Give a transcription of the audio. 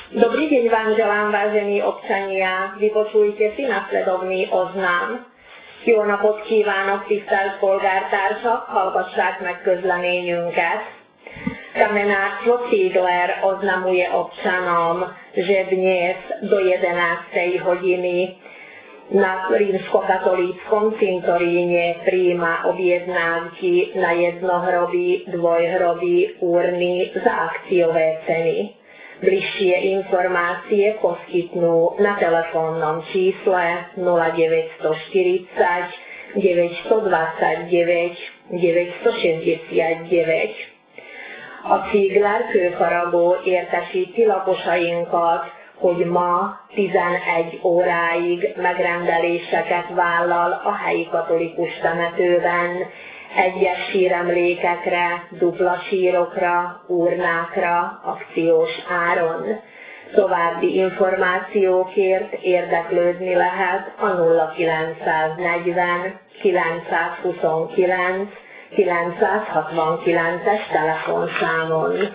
Dobrý deň vám želám, vážení občania. Vypočujte si nasledovný oznám. Jó napot kívánok, tisztelt polgártársak, hallgassák meg közleményünket. Kamenáctvo Ziegler oznamuje občanom, že dnes do 11. hodiny na rímskokatolíckom cintoríne prijíma objednávky na jednohrobí, dvojhrobí urny za akciové ceny. Bližšie informácie poskytnú na telefónnom čísle 0940 929 969. A Ziegler kőfaragó értesíti lakosainkat, hogy ma 11 óráig megrendeléseket vállal a helyi katolikus temetőben, egyes síremlékekre, dupla sírokra, urnákra, akciós áron. További információkért érdeklődni lehet a 0940 929 969-es telefonszámon.